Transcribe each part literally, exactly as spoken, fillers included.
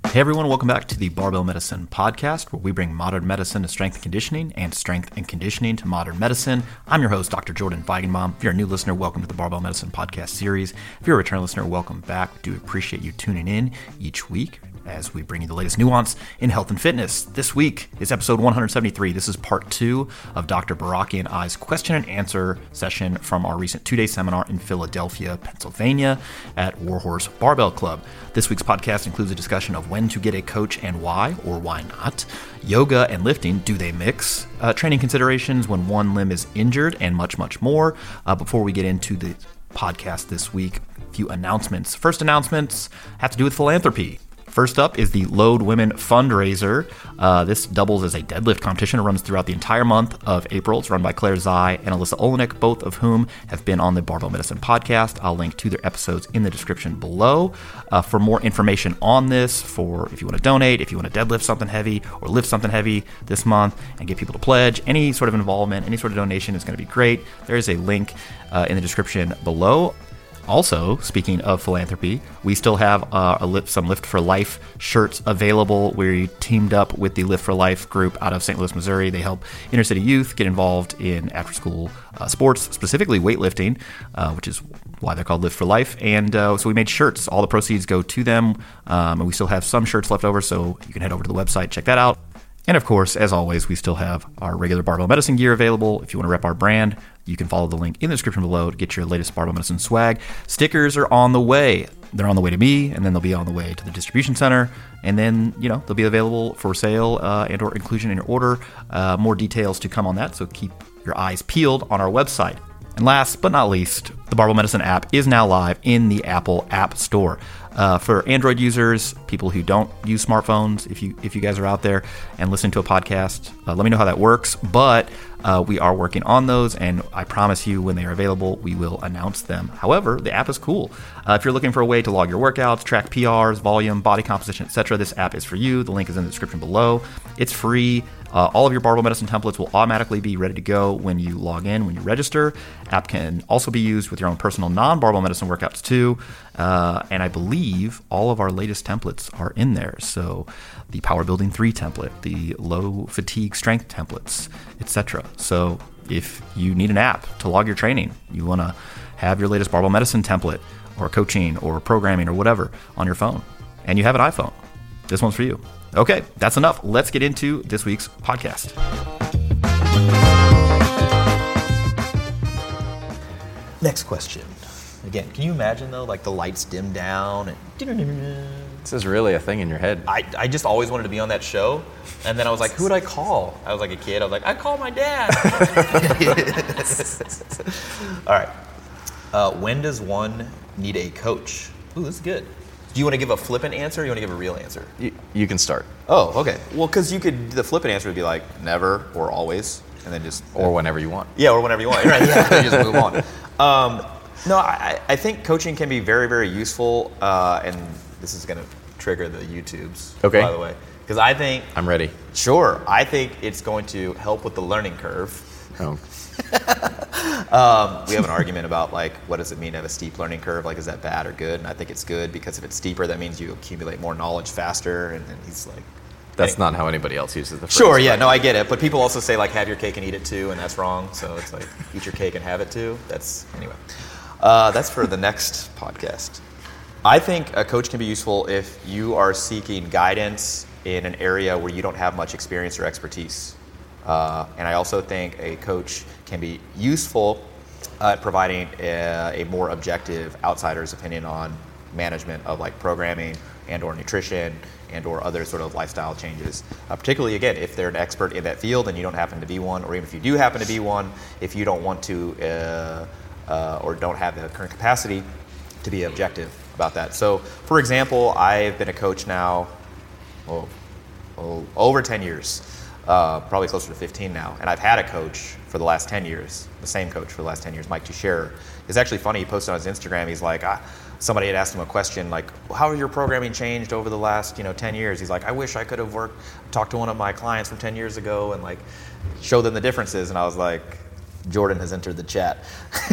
Hey everyone, welcome back to the Barbell Medicine Podcast, where we bring modern medicine to strength and conditioning and strength and conditioning to modern medicine. I'm your host, Doctor Jordan Feigenbaum. If you're a new listener, welcome to the Barbell Medicine Podcast series. If you're a return listener, welcome back. We do appreciate you tuning in each week as we bring you the latest nuance in health and fitness. This week is episode one seventy-three. This is part two of Doctor Baraki and I's question and answer session from our recent two-day seminar in Philadelphia, Pennsylvania at Warhorse Barbell Club. This week's podcast includes a discussion of when to get a coach and why, or why not, yoga and lifting, do they mix, uh, training considerations when one limb is injured, and much, much more. Uh, before we get into the podcast this week, a few announcements. First announcements have to do with philanthropy. First up is the Load Women fundraiser. Uh, this doubles as a deadlift competition. It runs throughout the entire month of April. It's run by Claire Zai and Alyssa Olenek, both of whom have been on the Barbell Medicine Podcast. I'll link to their episodes in the description below. Uh, for more information on this, for if you want to donate, if you want to deadlift something heavy or lift something heavy this month and get people to pledge, any sort of involvement, any sort of donation is going to be great. There is a link uh, in the description below. Also, speaking of philanthropy, we still have uh, a lift, some Lift for Life shirts available. We teamed up with the Lift for Life group out of Saint Louis, Missouri. They help inner city youth get involved in after-school uh, sports, specifically weightlifting, uh, which is why they're called Lift for Life. And uh, so we made shirts. All the proceeds go to them, um, and we still have some shirts left over, so you can head over to the website, check that out. And of course, as always, we still have our regular Barbell Medicine gear available. If you want to rep our brand, you can follow the link in the description below to get your latest Barbell Medicine swag. Stickers are on the way. They're on the way to me, and then they'll be on the way to the distribution center. And then, you know, they'll be available for sale uh, and or inclusion in your order. Uh, more details to come on that, so keep your eyes peeled on our website. And last but not least, the Barbell Medicine app is now live in the Apple App Store. Uh, for Android users, people who don't use smartphones, if you if you guys are out there and listening to a podcast, uh, let me know how that works. But uh, we are working on those, and I promise you when they are available, we will announce them. However, the app is cool. Uh, if you're looking for a way to log your workouts, track P Rs, volume, body composition, et cetera, this app is for you. The link is in the description below. It's free. Uh, all of your Barbell Medicine templates will automatically be ready to go when you log in, when you register. App can also be used with your own personal non-Barbell Medicine workouts too. Uh, and I believe all of our latest templates are in there. So the Power Building three template, the low fatigue strength templates, et cetera. So if you need an app to log your training, you want to have your latest Barbell Medicine template or coaching or programming or whatever on your phone, and you have an iPhone, this one's for you. Okay, that's enough. Let's get into this week's podcast. Next question. Again, can you imagine though, like the lights dim down and this is really a thing in your head. I, I just always wanted to be on that show, and then I was like, who would I call? I was like a kid. I was like, I'd call my dad. All right. Uh, when does one need a coach? Ooh, this is good. Do you want to give a flippant answer or you want to give a real answer? You, you can start. Oh, okay. Well, because you could, the flippant answer would be like never or always, and then just. Or whenever you want. Yeah, or whenever you want. Right, yeah, just move on. Um, no, I, I think coaching can be very, very useful, uh, and this is going to trigger the YouTubes, okay. by the way. Because I think. I'm ready. Sure. I think it's going to help with the learning curve. Oh. um, we have an argument about like what does it mean to have a steep learning curve? Like, is that bad or good? And I think it's good because if it's steeper, that means you accumulate more knowledge faster. And then he's like, that's anyway. Not how anybody else uses the phrase. Sure, yeah, no, I get it. But people also say like have your cake and eat it too, and that's wrong. So it's like eat your cake and have it too. That's anyway. Uh, that's for the next podcast. I think a coach can be useful if you are seeking guidance in an area where you don't have much experience or expertise. Uh, and I also think a coach can be useful at providing a, a more objective outsider's opinion on management of like programming and or nutrition and or other sort of lifestyle changes. Uh, particularly, again, if they're an expert in that field and you don't happen to be one, or even if you do happen to be one, if you don't want to uh, uh, or don't have the current capacity to be objective about that. So, for example, I've been a coach now well, well, over ten years. Uh, probably closer to fifteen now. And I've had a coach for the last ten years, the same coach for the last ten years, Mike Teixeira. It's actually funny, he posted on his Instagram, he's like, ah, somebody had asked him a question like, how has your programming changed over the last, you know, ten years? He's like, I wish I could have worked, talked to one of my clients from ten years ago and like show them the differences. And I was like, Jordan has entered the chat.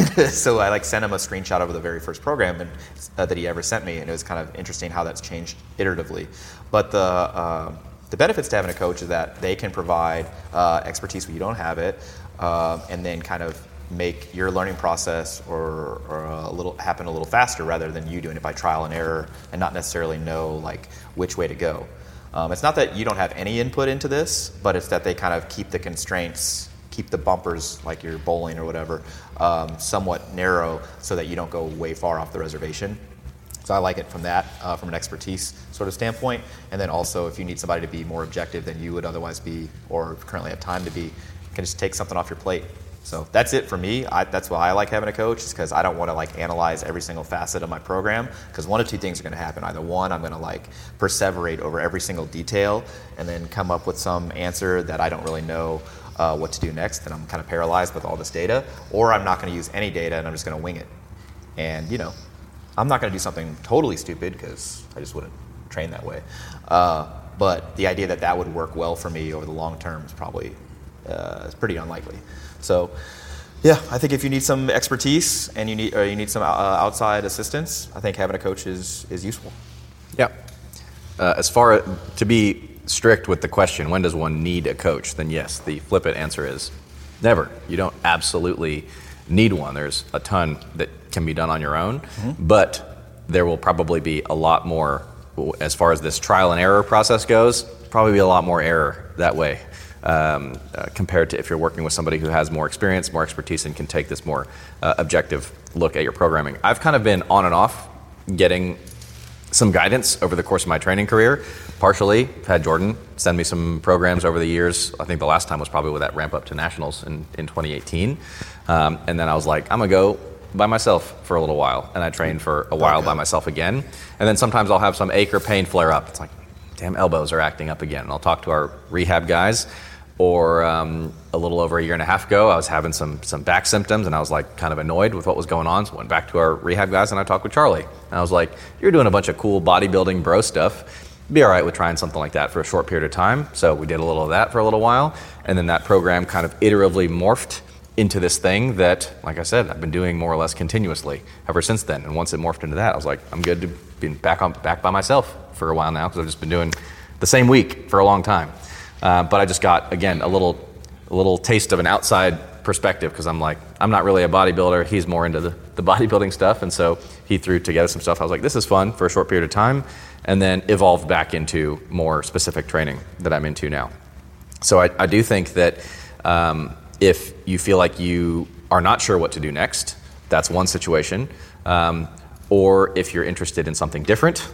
So I like sent him a screenshot of the very first program and, uh, that he ever sent me, and it was kind of interesting how that's changed iteratively. But the uh, the benefits to having a coach is that they can provide uh, expertise when you don't have it, uh, and then kind of make your learning process or, or a little happen a little faster rather than you doing it by trial and error and not necessarily know like which way to go. Um, it's not that you don't have any input into this, but it's that they kind of keep the constraints, keep the bumpers like you're bowling or whatever, um, somewhat narrow so that you don't go way far off the reservation. So I like it from that, uh, from an expertise sort of standpoint. And then also if you need somebody to be more objective than you would otherwise be or currently have time to be, you can just take something off your plate. So that's it for me. I, that's why I like having a coach, is because I don't want to like analyze every single facet of my program, because one of two things are going to happen. Either one, I'm going to like perseverate over every single detail and then come up with some answer that I don't really know uh, what to do next, and I'm kind of paralyzed with all this data, or I'm not going to use any data and I'm just going to wing it. And you know, I'm not going to do something totally stupid because I just wouldn't train that way. Uh, but the idea that that would work well for me over the long term is probably uh, is pretty unlikely. So, yeah, I think if you need some expertise and you need or you need some uh, outside assistance, I think having a coach is is useful. Yeah. Uh, as far to be strict with the question, when does one need a coach? Then yes, the flip it answer is never. You don't absolutely need one. There's a ton that can be done on your own, mm-hmm. but there will probably be a lot more, as far as this trial and error process goes, probably be a lot more error that way. Um, uh, compared to if you're working with somebody who has more experience, more expertise, and can take this more uh, objective look at your programming. I've kind of been on and off getting some guidance over the course of my training career. Partially, I've had Jordan send me some programs over the years. I think the last time was probably with that ramp up to nationals in, in twenty eighteen. Um, and then I was like, I'm going to go by myself for a little while. And I trained for a while by myself again. And then sometimes I'll have some ache or pain flare up. It's like, damn, elbows are acting up again. And I'll talk to our rehab guys. Or um, a little over a year and a half ago, I was having some some back symptoms, and I was like kind of annoyed with what was going on. So I went back to our rehab guys, and I talked with Charlie. And I was like, you're doing a bunch of cool bodybuilding bro stuff. Be all right with trying something like that for a short period of time. So we did a little of that for a little while. And then that program kind of iteratively morphed into this thing that, like I said, I've been doing more or less continuously ever since then. And once it morphed into that, I was like, I'm good to be back on back by myself for a while now, because I've just been doing the same week for a long time. Uh, but I just got, again, a little a little taste of an outside perspective, because I'm like, I'm not really a bodybuilder. He's more into the, the bodybuilding stuff. And so he threw together some stuff. I was like, this is fun for a short period of time, and then evolved back into more specific training that I'm into now. So I, I do think that um, if you feel like you are not sure what to do next, that's one situation. Um, or if you're interested in something different,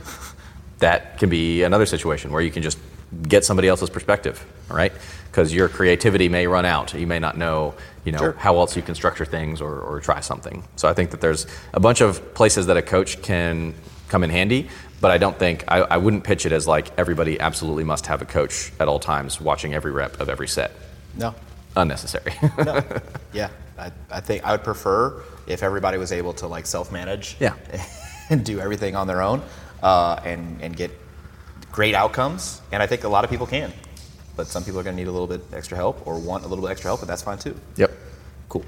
that can be another situation where you can just get somebody else's perspective, all right? Because your creativity may run out. You may not know, you know, sure. how else you can structure things or, or try something. So I think that there's a bunch of places that a coach can come in handy, but I don't think, I, I wouldn't pitch it as like everybody absolutely must have a coach at all times watching every rep of every set. No. Unnecessary. No. Yeah, I, I think I would prefer if everybody was able to like self-manage yeah. and do everything on their own uh, and, and get great outcomes, and I think a lot of people can, but some people are going to need a little bit extra help or want a little bit extra help, and that's fine too. Yep. Cool.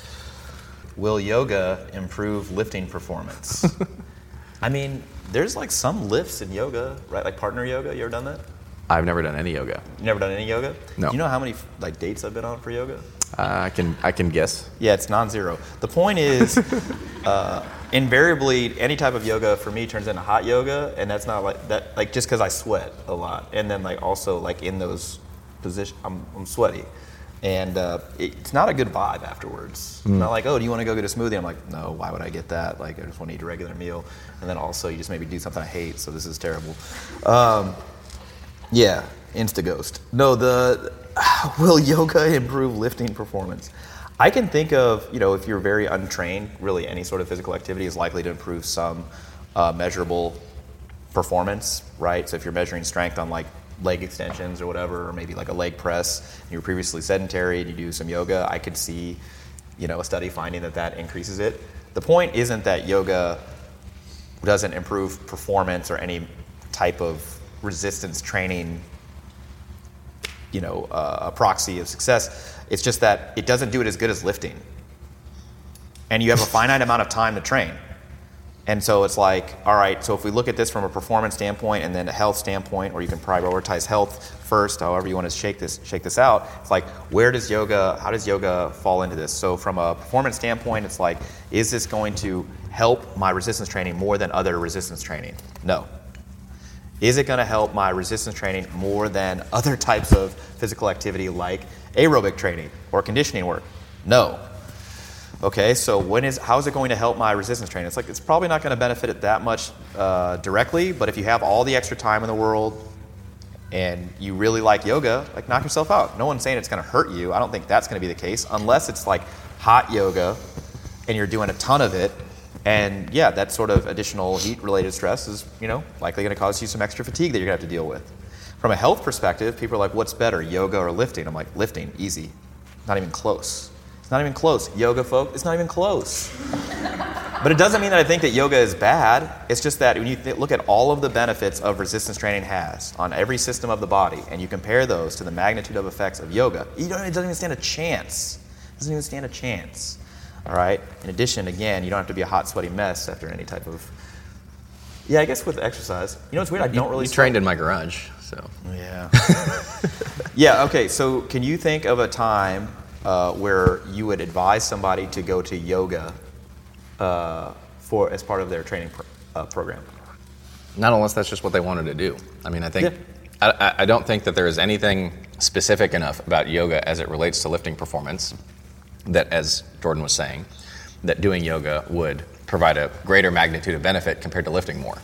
Will yoga improve lifting performance? I mean, there's like some lifts in yoga, right? Like partner yoga. You ever done that? I've never done any yoga. You never done any yoga? No. Do you know how many like dates I've been on for yoga? Uh, I can I can guess. Yeah, it's non-zero. The point is, uh, invariably, any type of yoga for me turns into hot yoga, and that's not like that. Like just because I sweat a lot, and then like also like in those positions, I'm I'm sweaty, and uh, it, it's not a good vibe afterwards. Mm. Not like, oh, do you want to go get a smoothie? I'm like, no, why would I get that? Like I just want to eat a regular meal, and then also you just maybe do something I hate, so this is terrible. Um, yeah, insta-ghost. No, the will yoga improve lifting performance? I can think of, you know, if you're very untrained, really any sort of physical activity is likely to improve some uh, measurable performance, right? So if you're measuring strength on like leg extensions or whatever, or maybe like a leg press, and you were previously sedentary and you do some yoga, I could see, you know, a study finding that that increases it. The point isn't that yoga doesn't improve performance or any type of resistance training, you know, uh, a proxy of success. It's just that it doesn't do it as good as lifting. And you have a finite amount of time to train. And so it's like, all right, so if we look at this from a performance standpoint and then a health standpoint, or you can prioritize health first, however you want to shake this shake this out, it's like, where does yoga, how does yoga fall into this? So from a performance standpoint, it's like, is this going to help my resistance training more than other resistance training? No. Is it going to help my resistance training more than other types of physical activity like aerobic training or conditioning work? No. Okay, so when is how is it going to help my resistance training? It's like it's probably not going to benefit it that much uh, directly, but if you have all the extra time in the world and you really like yoga, like knock yourself out. No one's saying it's going to hurt you. I don't think that's going to be the case unless it's like hot yoga and you're doing a ton of it. And yeah, that sort of additional heat-related stress is, you know, likely going to cause you some extra fatigue that you're going to have to deal with. From a health perspective, people are like, what's better, yoga or lifting? I'm like, lifting, easy. Not even close. It's not even close. Yoga, folk, it's not even close. But it doesn't mean that I think that yoga is bad. It's just that when you th- look at all of the benefits of resistance training has on every system of the body, and you compare those to the magnitude of effects of yoga, you don't, it doesn't even stand a chance. It doesn't even stand a chance. All right? In addition, again, you don't have to be a hot, sweaty mess after any type of... Yeah, I guess with exercise. You know, it's weird. I don't really... You trained in my garage, so... Yeah. Yeah, okay. So can you think of a time uh, where you would advise somebody to go to yoga uh, for as part of their training pro- uh, program? Not unless that's just what they wanted to do. I mean, I think... Yeah. I, I don't think that there is anything specific enough about yoga as it relates to lifting performance that, as Jordan was saying, that doing yoga would provide a greater magnitude of benefit compared to lifting more.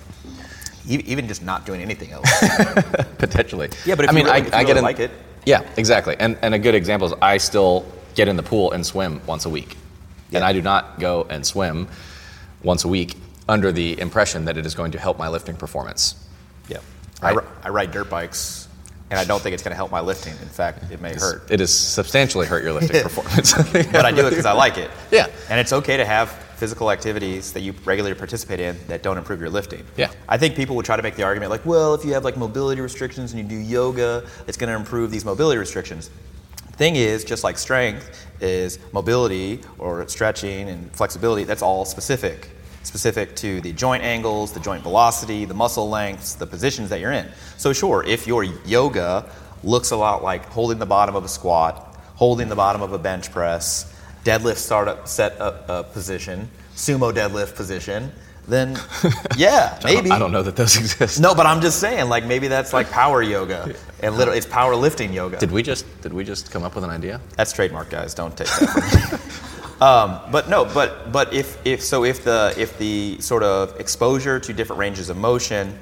Even just not doing anything else. Potentially. Yeah, but if I mean, you really, I, if you I really get in, like it. Yeah, exactly. And and a good example is I still get in the pool and swim once a week. Yeah. And I do not go and swim once a week under the impression that it is going to help my lifting performance. Yeah. Right. I, ri- I ride dirt bikes, and I don't think it's going to help my lifting. In fact, it may It's, hurt. it has substantially hurt your lifting performance. But I do it because I like it. Yeah. And it's okay to have physical activities that you regularly participate in that don't improve your lifting. Yeah. I think people would try to make the argument like, well, if you have like mobility restrictions and you do yoga, it's going to improve these mobility restrictions. Thing is, just like strength is mobility or stretching and flexibility, that's all specific. Specific to the joint angles, the joint velocity, the muscle lengths, the positions that you're in. So sure, if your yoga looks a lot like holding the bottom of a squat, holding the bottom of a bench press, deadlift startup set up uh, position, sumo deadlift position, then yeah, maybe. I don't, I don't know that those exist. No, but I'm just saying, like maybe that's like power yoga, and literally it's powerlifting yoga. Did we just did we just come up with an idea? That's trademark, guys. Don't take that from me. Um, but no, but but if, if so, if the if the sort of exposure to different ranges of motion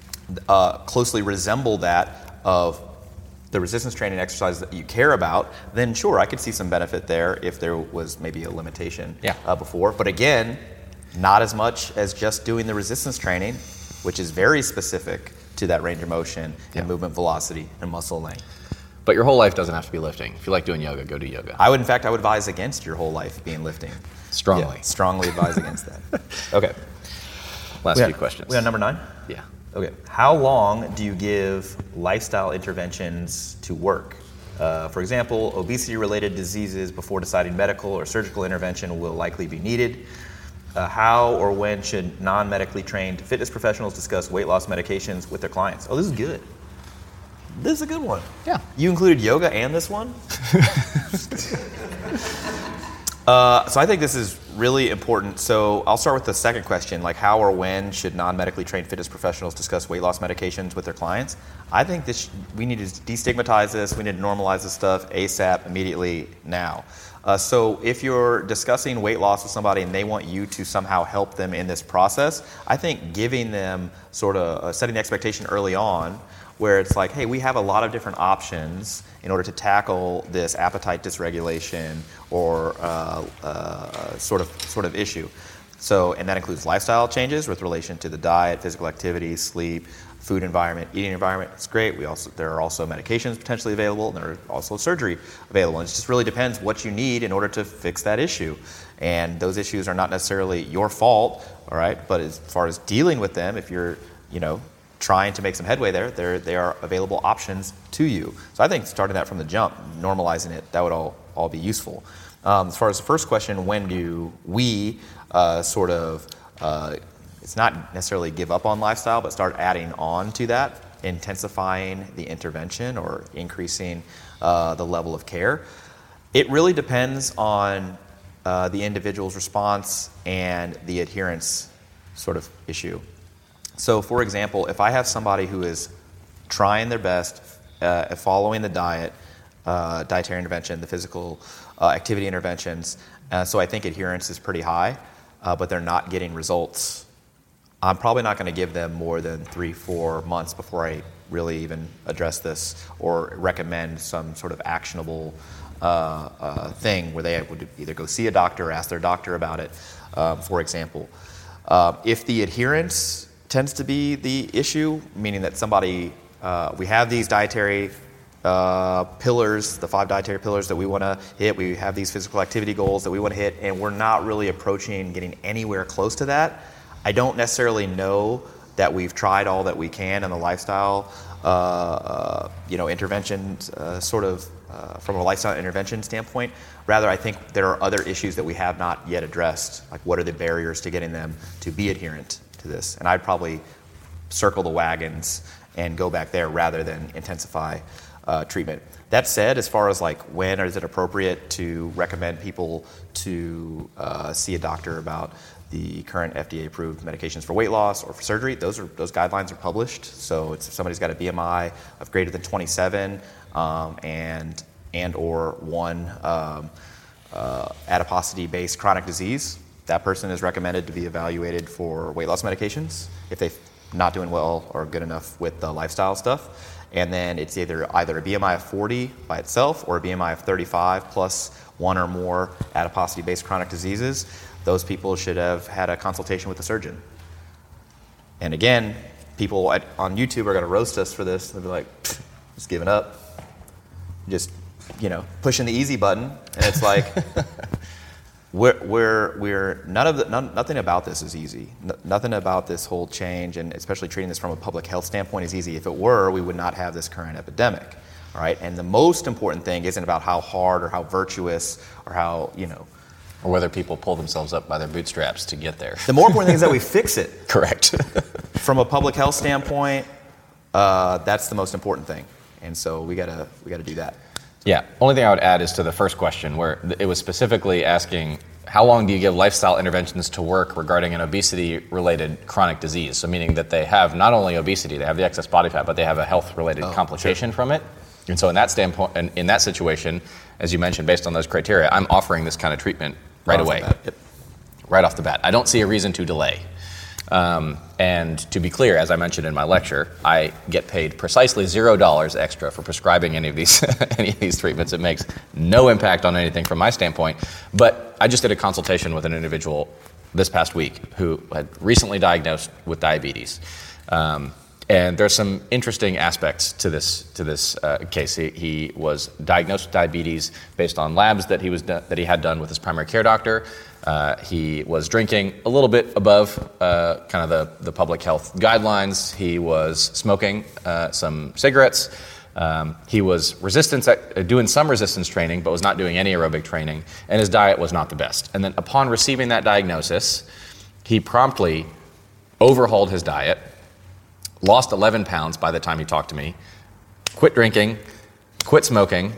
uh, closely resemble that of the resistance training exercise that you care about, then sure, I could see some benefit there if there was maybe a limitation yeah. uh, before. But again, not as much as just doing the resistance training, which is very specific to that range of motion yeah. and movement velocity and muscle length. But your whole life doesn't have to be lifting. If you like doing yoga, go do yoga. I would, in fact, I would advise against your whole life being lifting. Strongly. Yeah, strongly advise against that. Okay. Last We few on- questions. We on number nine? Yeah. Okay. How long do you give lifestyle interventions to work? Uh, for example, obesity-related diseases before deciding medical or surgical intervention will likely be needed. Uh, how or when should non-medically trained fitness professionals discuss weight loss medications with their clients? Oh, this is good. This is a good one. Yeah. You included yoga and this one? uh, so I think this is really important. So I'll start with the second question, like how or when should non-medically trained fitness professionals discuss weight loss medications with their clients? I think this we need to destigmatize this. We need to normalize this stuff ASAP, immediately, now. Uh, so if you're discussing weight loss with somebody and they want you to somehow help them in this process, I think giving them sort of uh, setting the expectation early on where it's like, hey, we have a lot of different options in order to tackle this appetite dysregulation or uh, uh, sort of sort of issue. So, and that includes lifestyle changes with relation to the diet, physical activity, sleep, food environment, eating environment. It's great. We also there are also medications potentially available, and there are also surgery available. And it just really depends what you need in order to fix that issue. And those issues are not necessarily your fault, all right? But as far as dealing with them, if you're, you know, trying to make some headway there, there they are available options to you. So I think starting that from the jump, normalizing it, that would all all be useful. Um, as far as the first question, when do we uh, sort of, uh, it's not necessarily give up on lifestyle, but start adding on to that, intensifying the intervention or increasing uh, the level of care? It really depends on uh, the individual's response and the adherence sort of issue. So, for example, if I have somebody who is trying their best uh, at following the diet, uh, dietary intervention, the physical uh, activity interventions, uh, so I think adherence is pretty high, uh, but they're not getting results, I'm probably not going to give them more than three, four months before I really even address this or recommend some sort of actionable uh, uh, thing where they would either go see a doctor or ask their doctor about it, um, for example. Uh, if the adherence tends to be the issue, meaning that somebody, uh, we have these dietary uh, pillars, the five dietary pillars that we want to hit, we have these physical activity goals that we want to hit, and we're not really approaching getting anywhere close to that, I don't necessarily know that we've tried all that we can in the lifestyle, uh, uh, you know, interventions, uh, sort of uh, from a lifestyle intervention standpoint. Rather, I think there are other issues that we have not yet addressed. Like, what are the barriers to getting them to be adherent to this? And I'd probably circle the wagons and go back there rather than intensify uh, treatment. That said, as far as like when is it appropriate to recommend people to uh, see a doctor about the current F D A-approved medications for weight loss or for surgery, those are those guidelines are published. So it's if somebody's got a B M I of greater than twenty-seven um, and and or one um, uh, adiposity-based chronic disease, that person is recommended to be evaluated for weight loss medications if they're not doing well or good enough with the lifestyle stuff. And then it's either either a B M I of forty by itself or a B M I of thirty-five plus one or more adiposity-based chronic diseases. Those people should have had a consultation with a surgeon. And again, people at, on YouTube are going to roast us for this. They'll be like, just giving up, just you know, pushing the easy button. And it's like, we're we're we're none of the none, nothing about this is easy. No, nothing about this whole change, and especially treating this from a public health standpoint, is easy. If it were, we would not have this current epidemic. All right. And the most important thing isn't about how hard or how virtuous or how you know. Or whether people pull themselves up by their bootstraps to get there. The more important thing is that we fix it. Correct. From a public health standpoint, uh, that's the most important thing, and so we gotta we gotta do that. Yeah. Only thing I would add is to the first question, where it was specifically asking how long do you give lifestyle interventions to work regarding an obesity-related chronic disease? So meaning that they have not only obesity, they have the excess body fat, but they have a health-related oh, complication sure. from it. And so in that standpoint, in, in that situation, as you mentioned, based on those criteria, I'm offering this kind of treatment right, right away, yep. right off the bat. I don't see a reason to delay. Um, and to be clear, as I mentioned in my lecture, I get paid precisely zero dollars extra for prescribing any of these any of these treatments. It makes no impact on anything from my standpoint. But I just did a consultation with an individual this past week who had recently diagnosed with diabetes. Um, And there's some interesting aspects to this to this uh, case. He, he was diagnosed with diabetes based on labs that he was do- that he had done with his primary care doctor. Uh, he was drinking a little bit above uh, kind of the, the public health guidelines. He was smoking uh, some cigarettes. Um, he was resistance at, uh, doing some resistance training, but was not doing any aerobic training. And his diet was not the best. And then upon receiving that diagnosis, he promptly overhauled his diet. Lost eleven pounds by the time he talked to me, quit drinking, quit smoking.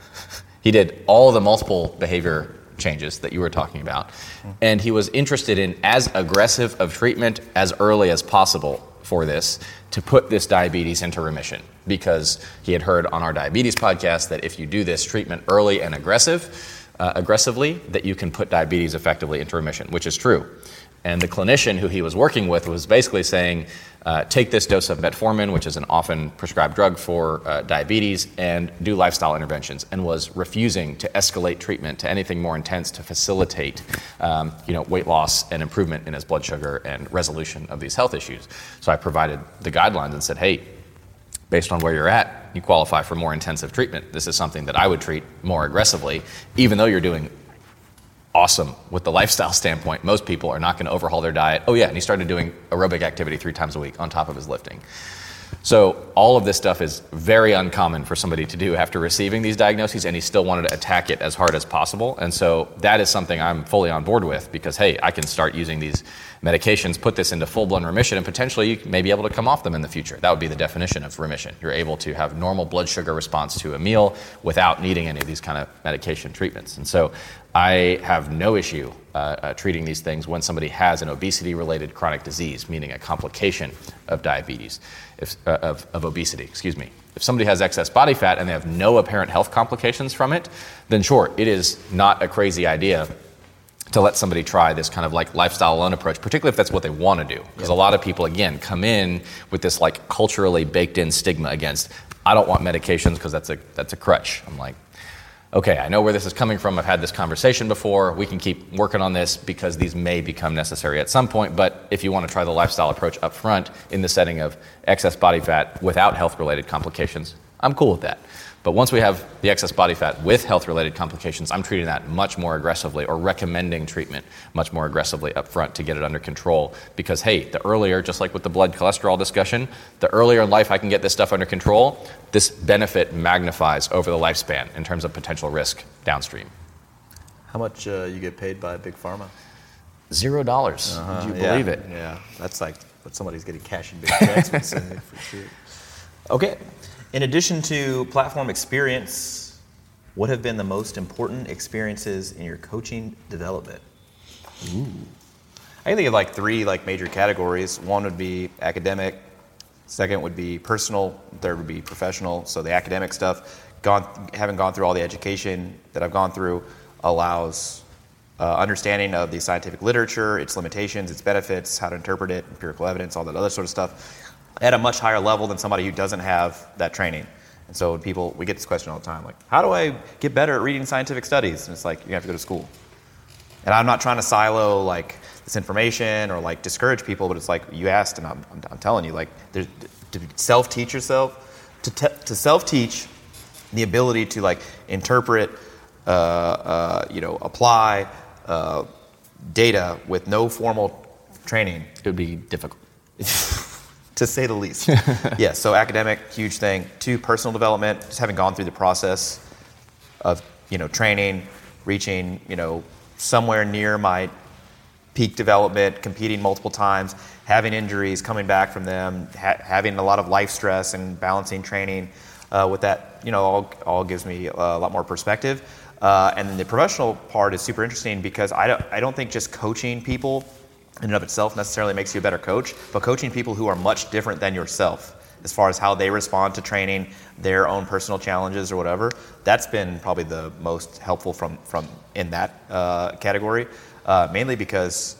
He did all the multiple behavior changes that you were talking about. And he was interested in as aggressive of treatment as early as possible for this to put this diabetes into remission, because he had heard on our diabetes podcast that if you do this treatment early and aggressive, uh, aggressively, that you can put diabetes effectively into remission, which is true. And the clinician who he was working with was basically saying, uh, take this dose of metformin, which is an often prescribed drug for uh, diabetes, and do lifestyle interventions, and was refusing to escalate treatment to anything more intense to facilitate um, you know, weight loss and improvement in his blood sugar and resolution of these health issues. So I provided the guidelines and said, hey, based on where you're at, you qualify for more intensive treatment. This is something that I would treat more aggressively, even though you're doing awesome with the lifestyle standpoint. Most people are not going to overhaul their diet. Oh yeah, and he started doing aerobic activity three times a week on top of his lifting. So all of this stuff is very uncommon for somebody to do after receiving these diagnoses, and he still wanted to attack it as hard as possible. And so that is something I'm fully on board with, because, hey, I can start using these medications, put this into full-blown remission, and potentially you may be able to come off them in the future. That would be the definition of remission. You're able to have normal blood sugar response to a meal without needing any of these kind of medication treatments. And so I have no issue uh, uh, treating these things when somebody has an obesity-related chronic disease, meaning a complication of diabetes, if, uh, of, of obesity, excuse me. If somebody has excess body fat and they have no apparent health complications from it, then sure, it is not a crazy idea to let somebody try this kind of like lifestyle alone approach, particularly if that's what they want to do. Because a lot of people, again, come in with this like culturally baked in stigma against, I don't want medications because that's a that's a crutch. I'm like, okay, I know where this is coming from. I've had this conversation before. We can keep working on this because these may become necessary at some point. But if you want to try the lifestyle approach up front in the setting of excess body fat without health-related complications, I'm cool with that. But once we have the excess body fat with health-related complications, I'm treating that much more aggressively, or recommending treatment much more aggressively up front to get it under control. Because, hey, the earlier, just like with the blood cholesterol discussion, the earlier in life I can get this stuff under control, this benefit magnifies over the lifespan in terms of potential risk downstream. How much uh, you get paid by Big Pharma? Zero dollars. Uh-huh. Do you yeah. believe it? Yeah, that's like what somebody's getting cash in big checks would say, for sure. Okay. In addition to platform experience, what have been the most important experiences in your coaching development? Ooh. I can think of like three like major categories. One would be academic, second would be personal, third would be professional. So the academic stuff, gone, having gone through all the education that I've gone through, allows uh, understanding of the scientific literature, its limitations, its benefits, how to interpret it, empirical evidence, all that other sort of stuff, at a much higher level than somebody who doesn't have that training. And so when people, we get this question all the time, like, how do I get better at reading scientific studies? And it's like, you have to go to school. And I'm not trying to silo like this information or like discourage people, but it's like you asked, and I'm, I'm, I'm telling you, like, to self-teach yourself, to te- to self-teach, the ability to like interpret, uh, uh, you know, apply uh, data with no formal training. It would be difficult. To say the least. Yeah, so academic, huge thing. Two, personal development, just having gone through the process of, you know, training, reaching, you know, somewhere near my peak development, competing multiple times, having injuries, coming back from them, ha- having a lot of life stress and balancing training uh, with that, you know, all, all gives me a lot more perspective. Uh, and then the professional part is super interesting because I don't, I don't think just coaching people in and of itself necessarily makes you a better coach, but coaching people who are much different than yourself as far as how they respond to training, their own personal challenges or whatever, that's been probably the most helpful from, from in that uh, category, uh, mainly because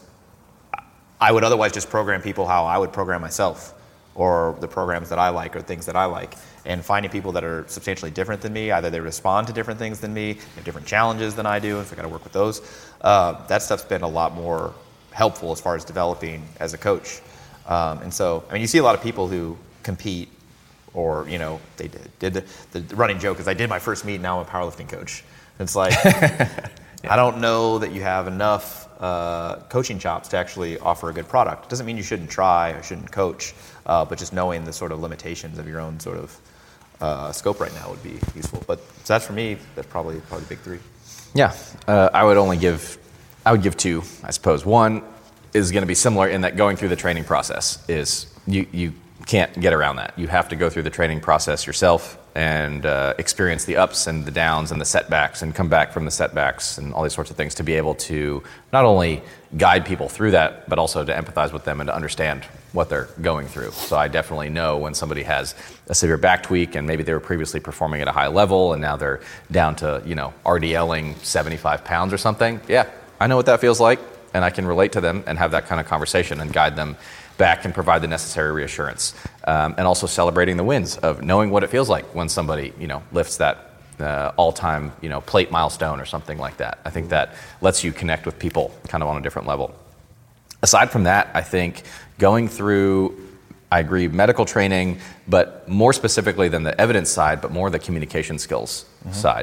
I would otherwise just program people how I would program myself, or the programs that I like or things that I like. And finding people that are substantially different than me, either they respond to different things than me, have different challenges than I do, and so I got to work with those, uh, that stuff's been a lot more helpful as far as developing as a coach. Um, and so, I mean, you see a lot of people who compete, or, you know, they did, did the, the running joke is I did my first meet, now I'm a powerlifting coach. It's like, yeah. I don't know that you have enough uh, coaching chops to actually offer a good product. It doesn't mean you shouldn't try or shouldn't coach, uh, but just knowing the sort of limitations of your own sort of uh, scope right now would be useful. But so that's for me, that's probably probably the big three. Yeah, uh, I would only give I would give two, I suppose. One is going to be similar in that going through the training process is you, you can't get around that. You have to go through the training process yourself and uh, experience the ups and the downs and the setbacks and come back from the setbacks and all these sorts of things to be able to not only guide people through that, but also to empathize with them and to understand what they're going through. So I definitely know when somebody has a severe back tweak and maybe they were previously performing at a high level and now they're down to, you know, RDLing seventy-five pounds or something. Yeah. I know what that feels like, and I can relate to them and have that kind of conversation and guide them back and provide the necessary reassurance. Um, and also celebrating the wins of knowing what it feels like when somebody, you know, lifts that uh, all-time, you know, plate milestone or something like that. I think that lets you connect with people kind of on a different level. Aside from that, I think going through, I agree, medical training, but more specifically than the evidence side, but more the communication skills mm-hmm. side.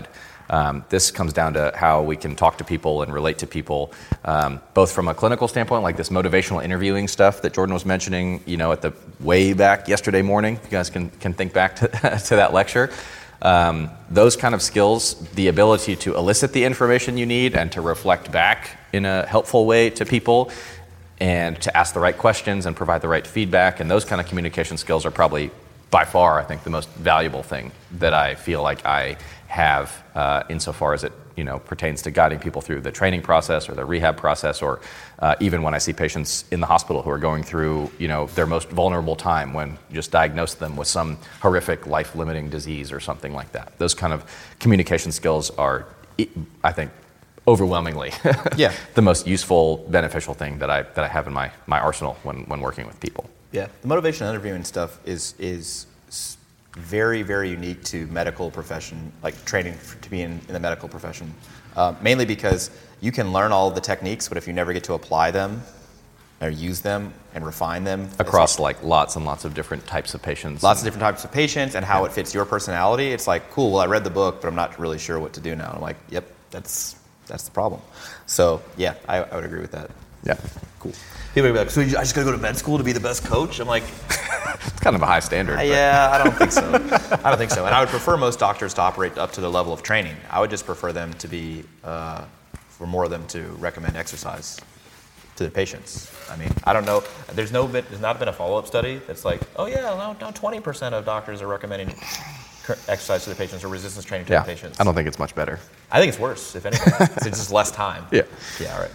Um, this comes down to how we can talk to people and relate to people, um, both from a clinical standpoint, like this motivational interviewing stuff that Jordan was mentioning, you know, at the way back yesterday morning. You guys can, can think back to, to that lecture. Um, those kind of skills, the ability to elicit the information you need and to reflect back in a helpful way to people and to ask the right questions and provide the right feedback, and those kind of communication skills are probably by far, I think, the most valuable thing that I feel like I have uh, insofar as it you know pertains to guiding people through the training process or the rehab process, or uh, even when I see patients in the hospital who are going through you know their most vulnerable time when you just diagnose them with some horrific life-limiting disease or something like that. Those kind of communication skills are, I think, overwhelmingly yeah. the most useful, beneficial thing that I that I have in my, my arsenal when, when working with people. Yeah, the motivational interviewing stuff is is very, very unique to medical profession, like training to be in, in the medical profession. Uh, mainly because you can learn all the techniques, but if you never get to apply them or use them and refine them across like lots and lots of different types of patients, lots of different types of patients, and how yeah. it fits your personality, it's like, cool. Well, I read the book, but I'm not really sure what to do now. I'm like, yep, that's that's the problem. So yeah, I, I would agree with that. Yeah, cool. People would be like, so I just got to go to med school to be the best coach? I'm like, it's kind of a high standard. Uh, yeah, I don't think so. I don't think so. And I would prefer most doctors to operate up to the level of training. I would just prefer them to be, uh, for more of them to recommend exercise to the patients. I mean, I don't know. There's no, there's not been a follow-up study that's like, oh yeah, now, now twenty percent of doctors are recommending exercise to the patients or resistance training to yeah, the patients. I don't think it's much better. I think it's worse, if anything. It's just less time. Yeah. Yeah, all right.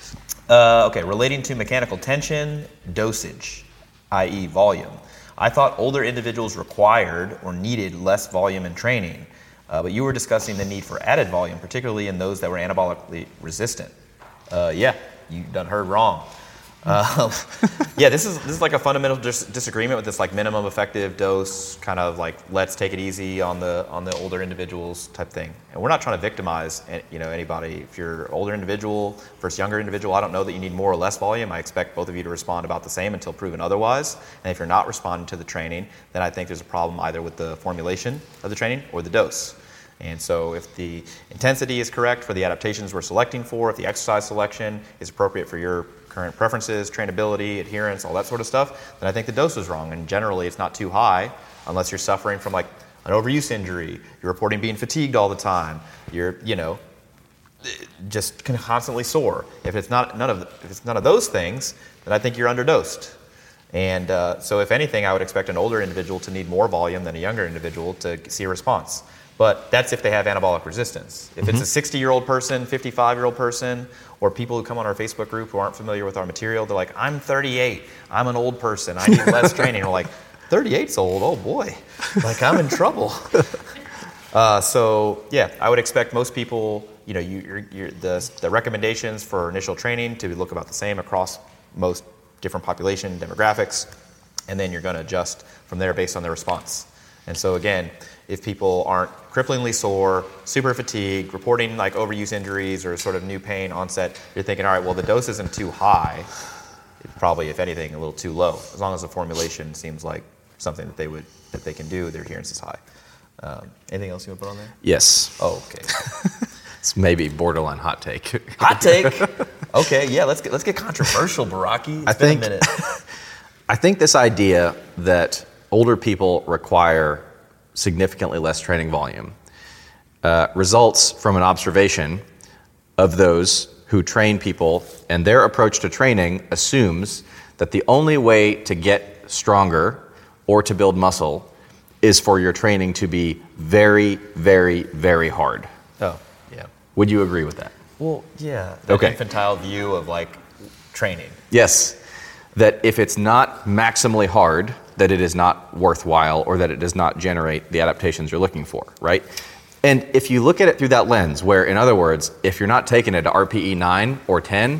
Uh, okay, relating to mechanical tension, dosage, that is volume. I thought older individuals required or needed less volume in training, uh, but you were discussing the need for added volume, particularly in those that were anabolically resistant. Uh, yeah, you done heard wrong. Uh, yeah, this is this is like a fundamental dis- disagreement with this like minimum effective dose, kind of like let's take it easy on the on the older individuals type thing. And we're not trying to victimize you know anybody. If you're older individual versus younger individual, I don't know that you need more or less volume. I expect both of you to respond about the same until proven otherwise. And if you're not responding to the training, then I think there's a problem either with the formulation of the training or the dose. And so if the intensity is correct for the adaptations we're selecting for, if the exercise selection is appropriate for your current preferences, trainability, adherence, all that sort of stuff, then I think the dose is wrong. And generally it's not too high unless you're suffering from like an overuse injury, you're reporting being fatigued all the time, you're, you know, just constantly sore. If it's not none of the, if it's none of those things, then I think you're underdosed. And uh, so if anything, I would expect an older individual to need more volume than a younger individual to see a response. But that's if they have anabolic resistance. If mm-hmm. it's a sixty-year-old person, fifty-five-year-old person, or people who come on our Facebook group who aren't familiar with our material, they're like, I'm thirty-eight, I'm an old person, I need less training. We're like, thirty-eight's old, oh boy, like I'm in trouble. Uh, so yeah, I would expect most people, you know, you, you're, you're, the, the recommendations for initial training to look about the same across most different population demographics, and then you're going to adjust from there based on their response. And so again, if people aren't cripplingly sore, super fatigued, reporting like overuse injuries or sort of new pain onset, you're thinking, all right, well, the dose isn't too high. It's probably, if anything, a little too low. As long as the formulation seems like something that they would that they can do, their adherence is high. Um, anything else you want to put on there? Yes. Oh, okay. It's maybe borderline hot take. Hot take? Okay, yeah, let's get let's get controversial, Baraki. It's I been think, a minute. I think this idea that older people require significantly less training volume uh, results from an observation of those who train people, and their approach to training assumes that the only way to get stronger or to build muscle is for your training to be very, very, very hard. Oh, yeah. Would you agree with that? Well, yeah. The okay. infantile view of like training. Yes. That if it's not maximally hard, that it is not worthwhile or that it does not generate the adaptations you're looking for, right? And if you look at it through that lens, where in other words, if you're not taking it to R P E nine or ten,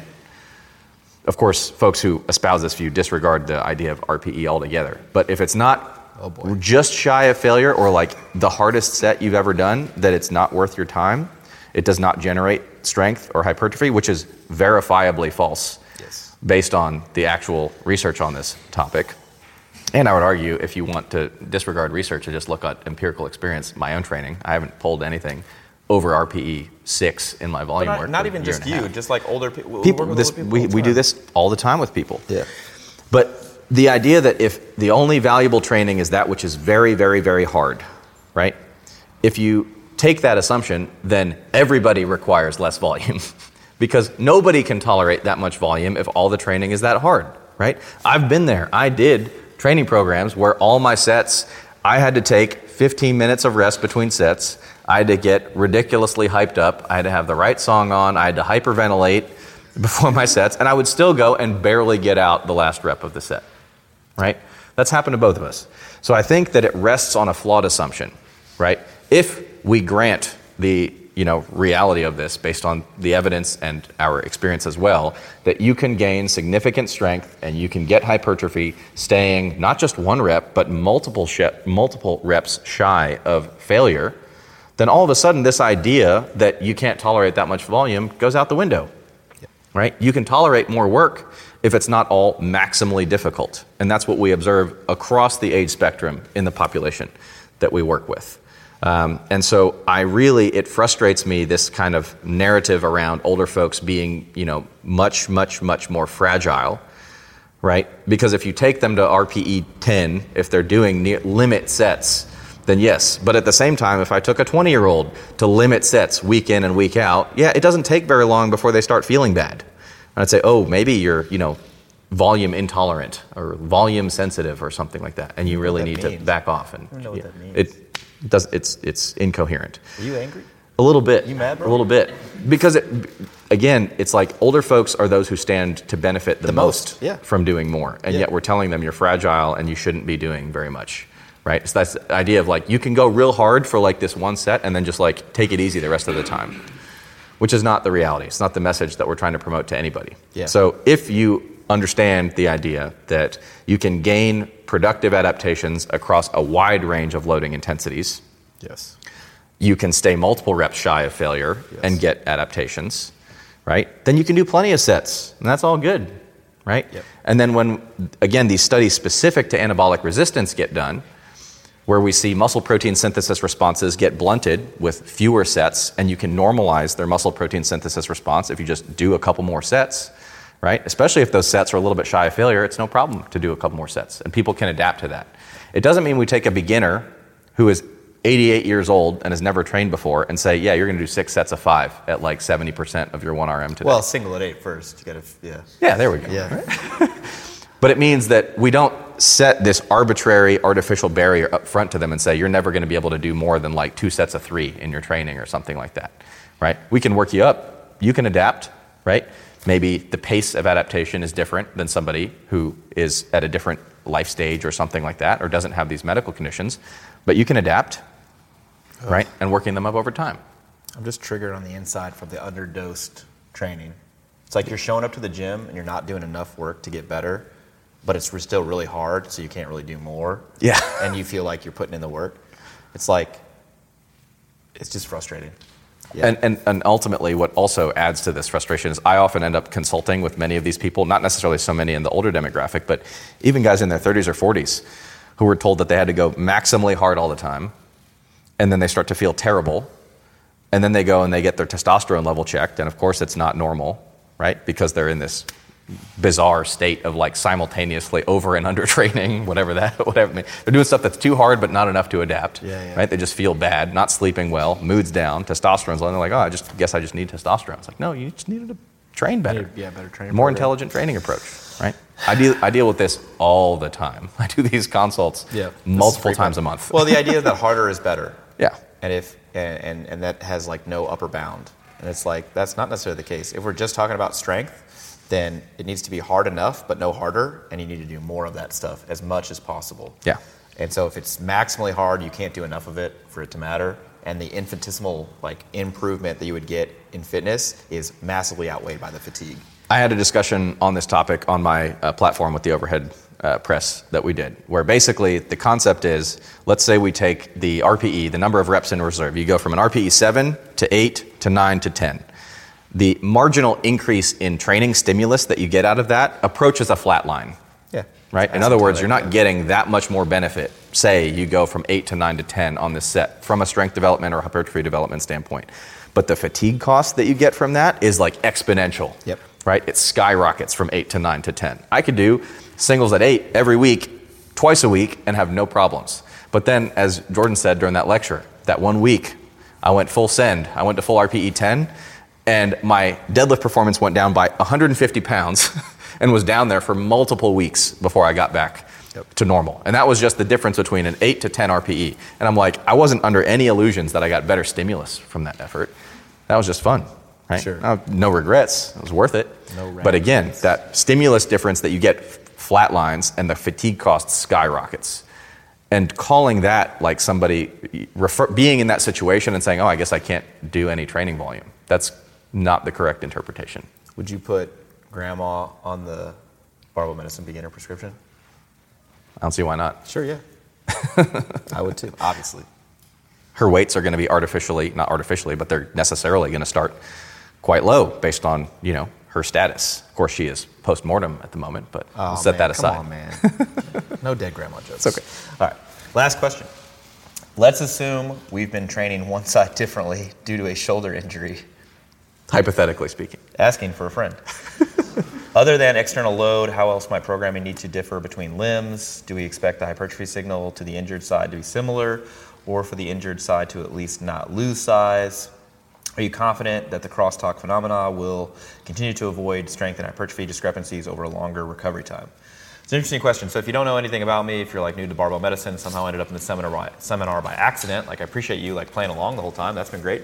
of course, folks who espouse this view disregard the idea of R P E altogether. But if it's not oh boy. just shy of failure or like the hardest set you've ever done, that it's not worth your time, it does not generate strength or hypertrophy, which is verifiably false yes. based on the actual research on this topic. And I would argue, if you want to disregard research and just look at empirical experience, my own training, I haven't pulled anything over R P E six in my volume But not, work. not for a even year just and a you, half. just like older people. People, we work with this, older people we, all the we do time. this all the time with people. Yeah. But the idea that if the only valuable training is that which is very, very, very hard, right? If you take that assumption, then everybody requires less volume because nobody can tolerate that much volume if all the training is that hard, right? I've been there. I did training programs where all my sets, I had to take fifteen minutes of rest between sets. I had to get ridiculously hyped up. I had to have the right song on. I had to hyperventilate before my sets, and I would still go and barely get out the last rep of the set, right? That's happened to both of us. So I think that it rests on a flawed assumption, right? If we grant the you know reality of this based on the evidence and our experience as well, that you can gain significant strength and you can get hypertrophy staying not just one rep, but multiple sh- multiple reps shy of failure, then all of a sudden this idea that you can't tolerate that much volume goes out the window, yeah. Right? You can tolerate more work if it's not all maximally difficult. And that's what we observe across the age spectrum in the population that we work with. Um, and so I really, it frustrates me, this kind of narrative around older folks being, you know, much, much, much more fragile, right? Because if you take them to R P E ten, if they're doing near limit sets, then yes. But at the same time, if I took a twenty-year-old to limit sets week in and week out, yeah, it doesn't take very long before they start feeling bad. And I'd say, oh, maybe you're, you know, volume intolerant or volume sensitive or something like that, and you really need means. to back off. And I don't know what yeah, that means. It does. It's it's incoherent. Are you angry? A little bit. You mad, bro? A little bit. Because, it, again, it's like older folks are those who stand to benefit the, The most, most, yeah. from doing more. And Yeah. yet we're telling them you're fragile and you shouldn't be doing very much, right? So that's the idea of like, you can go real hard for like this one set and then just like take it easy the rest of the time, which is not the reality. It's not the message that we're trying to promote to anybody. Yeah. So if you understand the idea that you can gain productive adaptations across a wide range of loading intensities, Yes. you can stay multiple reps shy of failure Yes. and get adaptations, right? Then you can do plenty of sets, and that's all good, right? Yep. And then when, again, these studies specific to anabolic resistance get done, where we see muscle protein synthesis responses get blunted with fewer sets, and you can normalize their muscle protein synthesis response if you just do a couple more sets, right? Especially if those sets are a little bit shy of failure, it's no problem to do a couple more sets, and people can adapt to that. It doesn't mean we take a beginner who is eighty-eight years old and has never trained before and say, yeah, you're going to do six sets of five at like seventy percent of your one R M today. Well, single at eight first. You gotta, yeah. Yeah, there we go. Yeah. But it means that we don't set this arbitrary artificial barrier up front to them and say, you're never going to be able to do more than like two sets of three in your training or something like that, right? We can work you up. You can adapt, right? Maybe the pace of adaptation is different than somebody who is at a different life stage or something like that, or doesn't have these medical conditions, but you can adapt, right? And working them up over time. I'm just triggered on the inside from the underdosed training. It's like you're showing up to the gym and you're not doing enough work to get better, but it's still really hard, so you can't really do more. Yeah. And you feel like you're putting in the work. It's like, it's just frustrating. Yeah. And, and and ultimately what also adds to this frustration is I often end up consulting with many of these people, not necessarily so many in the older demographic, but even guys in their thirties or forties who were told that they had to go maximally hard all the time, and then they start to feel terrible, and then they go and they get their testosterone level checked, and of course it's not normal, right? Because they're in this bizarre state of like simultaneously over and under training, whatever that, whatever. I mean, they're doing stuff that's too hard but not enough to adapt, Yeah, yeah. right? They just feel bad, not sleeping well, mood's down, testosterone's low, and they're like, oh, I just guess I just need testosterone. It's like, no, you just needed to train better. Yeah, better training. More program. intelligent training approach, right? I deal, I deal with this all the time. I do these consults Yeah, this is multiple frequent. times a month. Well, the idea that harder is better. Yeah. And if and, and, and that has like no upper bound. And it's like, that's not necessarily the case. If we're just talking about strength, then it needs to be hard enough, but no harder, and you need to do more of that stuff as much as possible. Yeah. And so if it's maximally hard, you can't do enough of it for it to matter. And the infinitesimal like improvement that you would get in fitness is massively outweighed by the fatigue. I had a discussion on this topic on my uh, platform with the overhead uh, press that we did, where basically the concept is, let's say we take the R P E, the number of reps in reserve. You go from an R P E seven to eight to nine to ten. The marginal increase in training stimulus that you get out of that approaches a flat line. Yeah. Right? In other words, you're not getting that much more benefit. Say you go from eight to nine to ten on this set from a strength development or hypertrophy development standpoint. But the fatigue cost that you get from that is like exponential. Yep. Right? It skyrockets from eight to nine to ten. I could do singles at eight every week, twice a week, and have no problems. But then, as Jordan said during that lecture, that one week, I went full send. I went to full R P E ten, and my deadlift performance went down by one hundred fifty pounds and was down there for multiple weeks before I got back yep. to normal. And that was just the difference between an eight to ten R P E. And I'm like, I wasn't under any illusions that I got better stimulus from that effort. That was just fun, right? Sure. No, no regrets. It was worth it. No but again, regrets. That stimulus difference that you get flat lines and the fatigue cost skyrockets. And calling that like somebody, refer, being in that situation and saying, oh, I guess I can't do any training volume. That's not the correct interpretation. Would you put grandma on the barbell medicine beginner prescription? I don't see why not. Sure, yeah. I would too, obviously. Her weights are going to be artificially, not artificially, but they're necessarily going to start quite low based on, you know, her status. Of course, she is post-mortem at the moment, but oh, we'll set man, that aside. Come on, man. No dead grandma jokes. It's okay. All right, last question. Let's assume we've been training one side differently due to a shoulder injury. Hypothetically speaking. Asking for a friend. Other than external load, how else might programming need to differ between limbs? Do we expect the hypertrophy signal to the injured side to be similar, or for the injured side to at least not lose size? Are you confident that the crosstalk phenomena will continue to avoid strength and hypertrophy discrepancies over a longer recovery time? It's an interesting question. So if you don't know anything about me, if you're like new to barbell medicine, somehow ended up in the seminar by, seminar by accident, like I appreciate you like playing along the whole time. That's been great.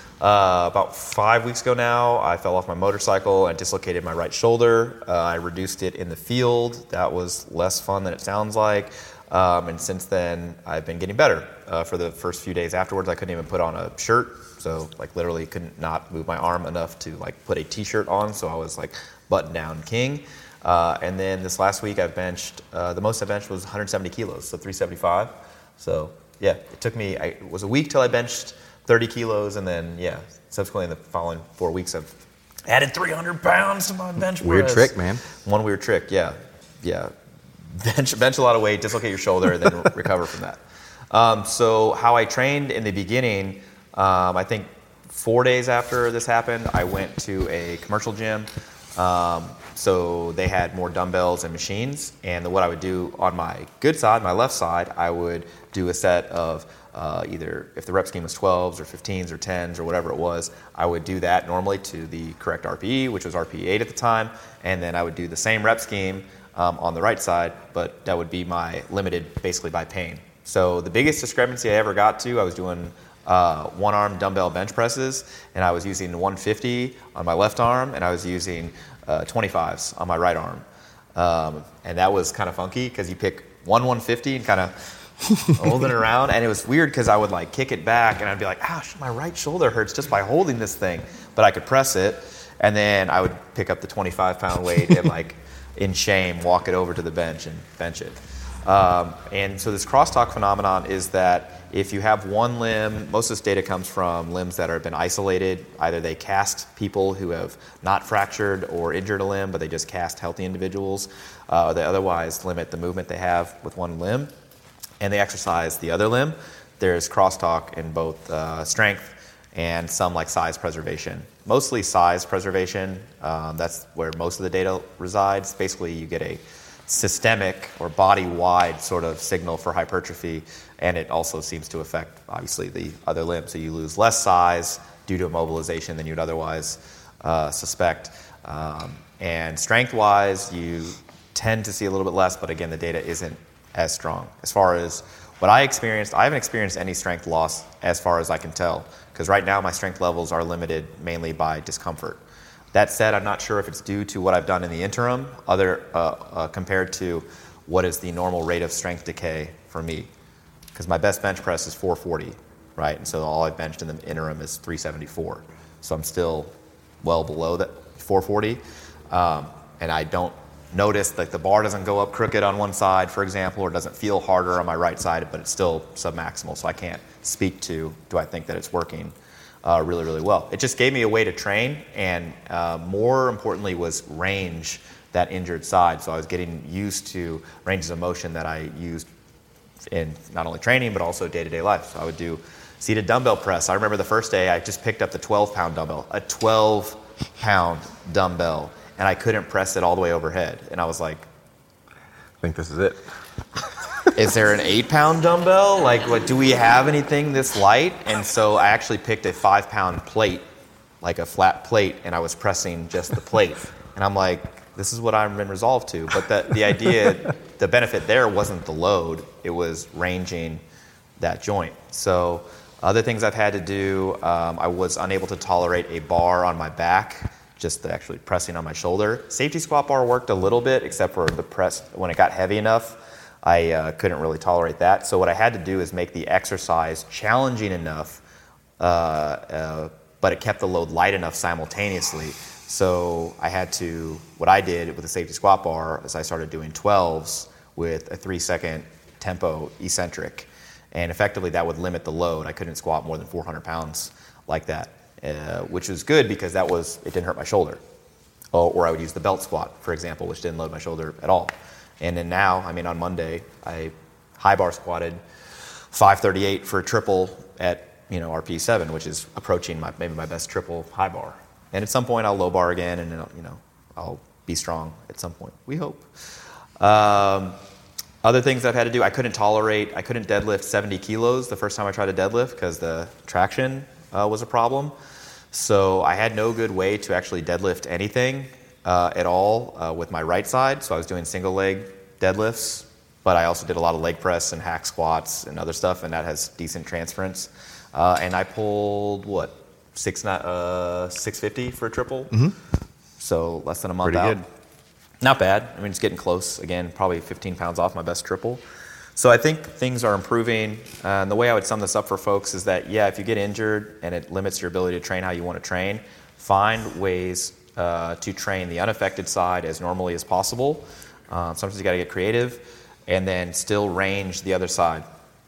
Uh, about five weeks ago now, I fell off my motorcycle and dislocated my right shoulder. Uh, I reduced it in the field. That was less fun than it sounds like. Um, and since then, I've been getting better. Uh, for the first few days afterwards, I couldn't even put on a shirt. So like literally couldn't not move my arm enough to like put a t-shirt on. So I was like button down king. Uh, and then this last week I benched, uh, the most I benched was one hundred seventy kilos, so three seventy-five. So yeah, it took me, I, it was a week till I benched thirty kilos, and then yeah, subsequently in the following four weeks I've added three hundred pounds to my bench press. Weird trick, man. One weird trick, yeah. Yeah. Bench, bench a lot of weight, dislocate your shoulder, and then recover from that. Um, so how I trained in the beginning, um, I think four days after this happened, I went to a commercial gym. Um, so they had more dumbbells and machines, and what I would do on my good side, my left side, I would do a set of uh, either, if the rep scheme was twelves or fifteens or tens or whatever it was, I would do that normally to the correct R P E, which was R P E eight at the time, and then I would do the same rep scheme um, on the right side, but that would be my limited basically by pain. So the biggest discrepancy I ever got to, I was doing uh, one-arm dumbbell bench presses, and I was using one fifty on my left arm, and I was using uh, twenty-fives on my right arm. Um, and that was kind of funky because you pick one one fifty and kind of hold it around, and it was weird because I would like kick it back, and I'd be like, "Ouch, my right shoulder hurts just by holding this thing," but I could press it, and then I would pick up the twenty-five pound weight and like in shame walk it over to the bench and bench it. Um, and so this crosstalk phenomenon is that if you have one limb, most of this data comes from limbs that have been isolated. Either they cast people who have not fractured or injured a limb, but they just cast healthy individuals. Uh, they otherwise limit the movement they have with one limb, and they exercise the other limb. There's crosstalk in both uh, strength and some like size preservation. Mostly size preservation, um, that's where most of the data resides. Basically, you get a systemic or body-wide sort of signal for hypertrophy, and it also seems to affect, obviously, the other limb. So you lose less size due to immobilization than you'd otherwise uh, suspect. Um, and strength-wise, you tend to see a little bit less, but again, the data isn't as strong. As far as what I experienced, I haven't experienced any strength loss as far as I can tell, because right now my strength levels are limited mainly by discomfort. That said, I'm not sure if it's due to what I've done in the interim, other uh, uh, compared to what is the normal rate of strength decay for me. Because my best bench press is four forty, right? And so all I've benched in the interim is three seventy-four. So I'm still well below that four forty. Um, and I don't notice that the bar doesn't go up crooked on one side, for example, or doesn't feel harder on my right side, but it's still submaximal. So I can't speak to, do I think that it's working Uh, really, really well. It just gave me a way to train, and uh, more importantly was range that injured side. So I was getting used to ranges of motion that I used in not only training, but also day-to-day life. So I would do seated dumbbell press. I remember the first day I just picked up the twelve pound dumbbell, a twelve pound dumbbell, and I couldn't press it all the way overhead. And I was like, I think this is it. is there an eight pound dumbbell? Like, what, do we have anything this light? And so I actually picked a five pound plate, like a flat plate, and I was pressing just the plate. And I'm like, this is what I've been resolved to. But the, the idea, the benefit there wasn't the load, it was ranging that joint. So other things I've had to do, um, I was unable to tolerate a bar on my back, just the actually pressing on my shoulder. Safety squat bar worked a little bit, except for the press, when it got heavy enough, I uh, couldn't really tolerate that. So what I had to do is make the exercise challenging enough, uh, uh, but it kept the load light enough simultaneously. So I had to, what I did with the safety squat bar is I started doing twelves with a three second tempo eccentric. And effectively that would limit the load. I couldn't squat more than four hundred pounds like that, uh, which was good because that was, it didn't hurt my shoulder. Oh, or I would use the belt squat, for example, which didn't load my shoulder at all. And then now, I mean, on Monday, I high bar squatted five thirty-eight for a triple at, you know, R P seven, which is approaching my, maybe my best triple high bar. And at some point I'll low bar again, and you know, I'll be strong at some point. We hope. Um, other things I've had to do, I couldn't tolerate, I couldn't deadlift seventy kilos the first time I tried to deadlift because the traction uh, was a problem. So I had no good way to actually deadlift anything uh, at all uh, with my right side. So I was doing single leg deadlifts, but I also did a lot of leg press and hack squats and other stuff, and that has decent transference. Uh, and I pulled, what, six uh, six fifty for a triple? Mm-hmm. So less than a month Pretty out. good. Not bad. I mean, it's getting close. Again, probably fifteen pounds off my best triple. So I think things are improving. Uh, and the way I would sum this up for folks is that, yeah, if you get injured and it limits your ability to train how you want to train, find ways uh, to train the unaffected side as normally as possible. Uh, sometimes you got to get creative, and then still range the other side.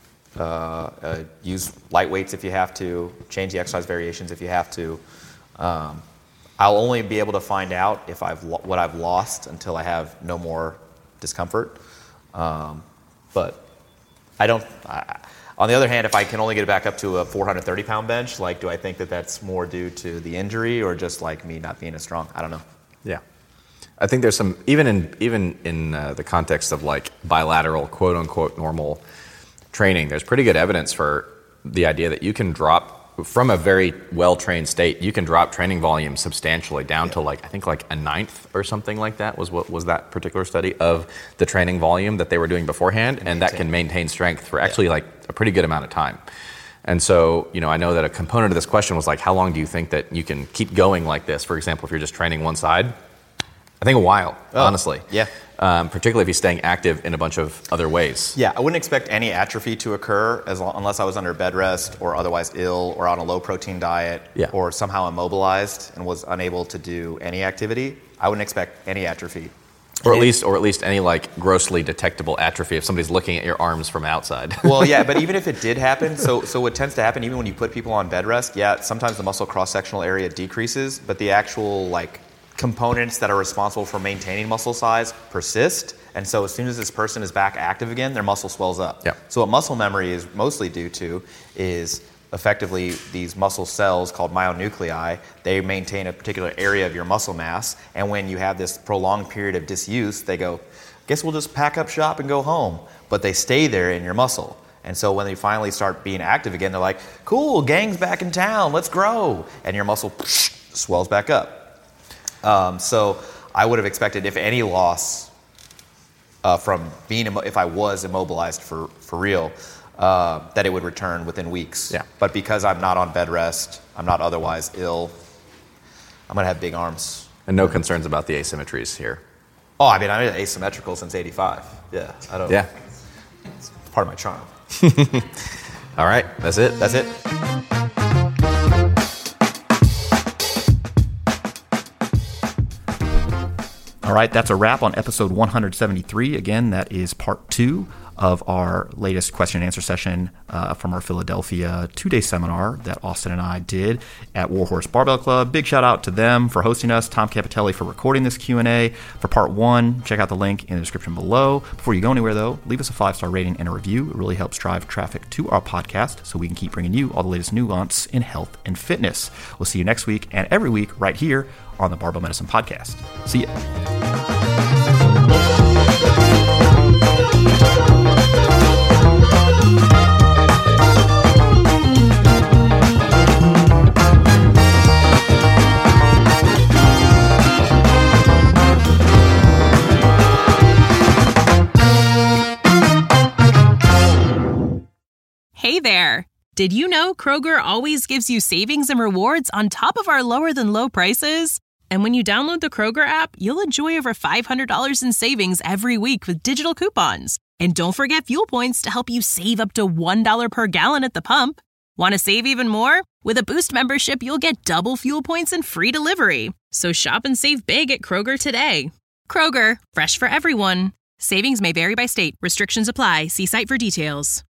Uh, uh, use light weights if you have to. Change the exercise variations if you have to. Um, I'll only be able to find out if I've lo- what I've lost until I have no more discomfort. Um, but I don't. I, on the other hand, if I can only get it back up to a four hundred thirty pound bench, like, do I think that that's more due to the injury or just like me not being as strong? I don't know. Yeah, I think there's some even in even in uh, the context of like bilateral quote unquote normal training. There's pretty good evidence for the idea that you can drop from a very well-trained state. You can drop training volume substantially down yeah. to like I think like a ninth or something like that was what was that particular study of the training volume that they were doing beforehand, and, and that can maintain strength for actually yeah. like a pretty good amount of time. And so, you know, I know that a component of this question was like, how long do you think that you can keep going like this? For example, if you're just training one side, I think a while, oh, honestly. Yeah. Um, particularly if he's staying active in a bunch of other ways. Yeah, I wouldn't expect any atrophy to occur as long, unless I was under bed rest or otherwise ill or on a low protein diet yeah. or somehow immobilized and was unable to do any activity. I wouldn't expect any atrophy. Or at it, least, or at least any like grossly detectable atrophy if somebody's looking at your arms from outside. Well, yeah, but even if it did happen, so so what tends to happen even when you put people on bed rest, yeah, sometimes the muscle cross-sectional area decreases, but the actual like components that are responsible for maintaining muscle size persist, and so as soon as this person is back active again, their muscle swells up. Yeah. So what muscle memory is mostly due to is effectively these muscle cells called myonuclei. They maintain a particular area of your muscle mass, and when you have this prolonged period of disuse, they go, guess we'll just pack up shop and go home, but they stay there in your muscle. And so when they finally start being active again, they're like, cool, gang's back in town, let's grow, and your muscle swells back up. Um, so I would have expected, if any loss uh, from being, immo- if I was immobilized for, for real, uh, that it would return within weeks. Yeah. But because I'm not on bed rest, I'm not otherwise ill, I'm going to have big arms. And no concerns about the asymmetries here. Oh, I mean, I'm asymmetrical since eighty-five. Yeah. I don't. Yeah. It's part of my charm. All right. That's it. That's it. All right, that's a wrap on episode one hundred seventy-three. Again, that is part two of our latest question and answer session uh, from our Philadelphia two-day seminar that Austin and I did at Warhorse Barbell Club. Big shout out to them for hosting us, Tom Capitelli for recording this Q and A. For part one, check out the link in the description below. Before you go anywhere, though, leave us a five-star rating and a review. It really helps drive traffic to our podcast so we can keep bringing you all the latest nuance in health and fitness. We'll see you next week and every week right here on the Barbell Medicine Podcast. See ya. Hey there! Did you know Kroger always gives you savings and rewards on top of our lower than low prices? And when you download the Kroger app, you'll enjoy over five hundred dollars in savings every week with digital coupons. And don't forget fuel points to help you save up to one dollar per gallon at the pump. Want to save even more? With a Boost membership, you'll get double fuel points and free delivery. So shop and save big at Kroger today. Kroger, fresh for everyone. Savings may vary by state. Restrictions apply. See site for details.